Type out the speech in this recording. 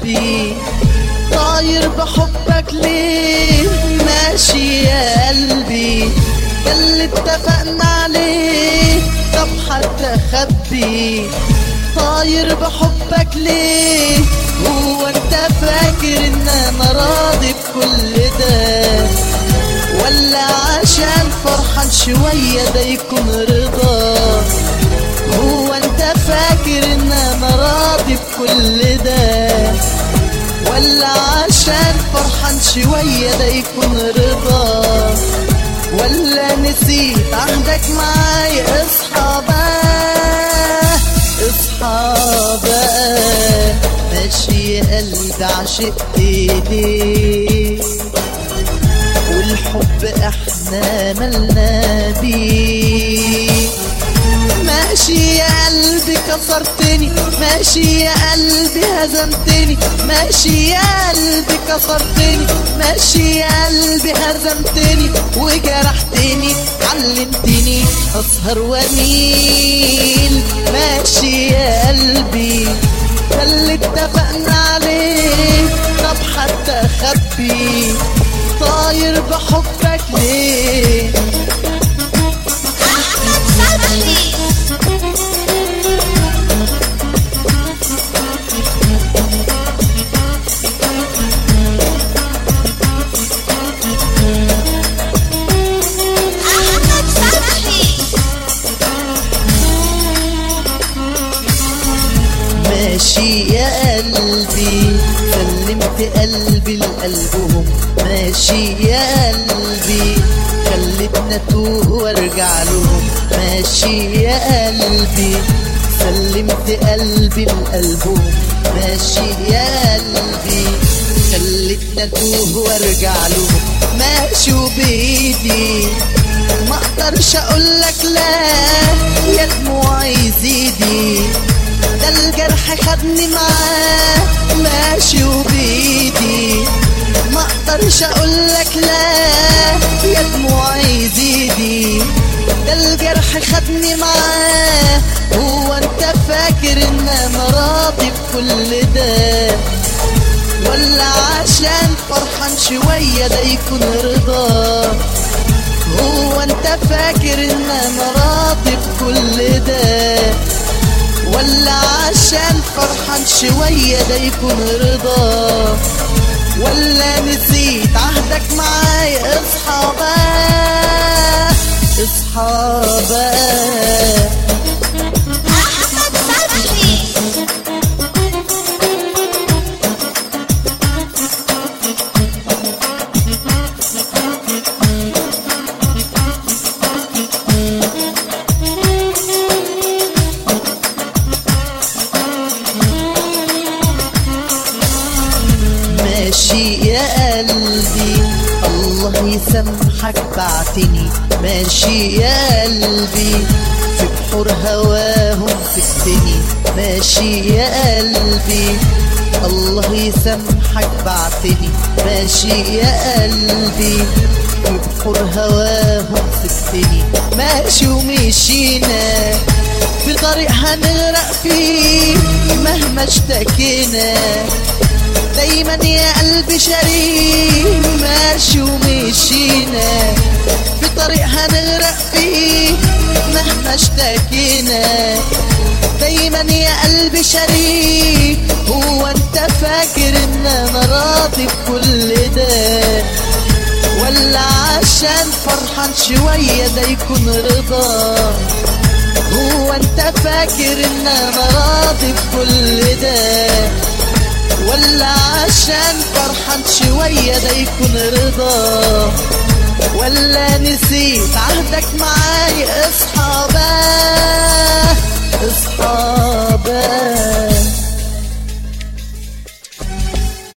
اخبي. طاير بحبك ليه ماشي يا قلبي، ده اللي اتفقنا عليه طب حتى اخبي. طاير بحبك ليه، هو انت فاكر ان انا راضي بكل ده، ولا عشان فرحان شوية ده يكون رضا؟ هو انت فاكر ان انا راضي بكل ده، ولا عشان فرحان شوية ده يكون رضا؟ ولا نسيت عهدك معايا؟ اصحى بقى اصحى بقى، ماشي يا قلبي عشقت ليه، والحب احنا ملنا بيه. ماشي يا قلبي كسرتني، ماشي يا قلبي هزمتني، ماشي يا قلبي كسرتني، ماشي يا قلبي هزمتني وجرحتني، علمتني اسهر واميل. ماشي يا قلبي ده اللي اتفقنا عليه طب حتى اخبي. طاير بحبك ليه؟ ماشي يا قلبي سلمت قلبي لقلبهم، ماشي يا قلبي خلتنا اتوه وارجع لهم. ماشي يا قلبي سلمت قلبي لقلبهم، ماشي يا قلبي خلتنا اتوه وارجع لهم. ماشي وبايدي ما اقدرش اقولك لا يا دموعي زيدي، ده الجرح خدني معاه. ماشي وبايدي ما اقدرش اقولك لا يا دموعي زيدي، ده الجرح خدني معاه. هو انت فاكر ان انا راضي بكل ده، ولا عشان فرحان شوية ده يكون رضا؟ هو انت فاكر ان انا راضي بكل ده، ولا عشان فرحان شوية ده يكون رضا؟ ولا نسيت عهدك معايا؟ اصحى بقى اصحى بقى. ماشي يا قلبي الله يسامحك بعتني، ماشي يا قلبي في بحور هواهم سكتني. ماشي يا قلبي الله يسامحك بعتني، ماشي يا قلبي في بحور هواهم سكتني. ماشي ومشينا في طريق هنغرق فيه مهما اشتكينا، دايما يا قلبي شريك. ماشي ومشينا في طريق هنغرق فيه مهما اشتكينا، دايما يا قلبي شريك. هو انت فاكر ان انا راضي بكل ده، ولا عشان فرحان شوية ده يكون رضا؟ هو انت فاكر ان انا راضي بكل ده، ولا عشان فرحان شوية ده يكون رضا؟ ولا نسيت عهدك معايا؟ اصحى بقى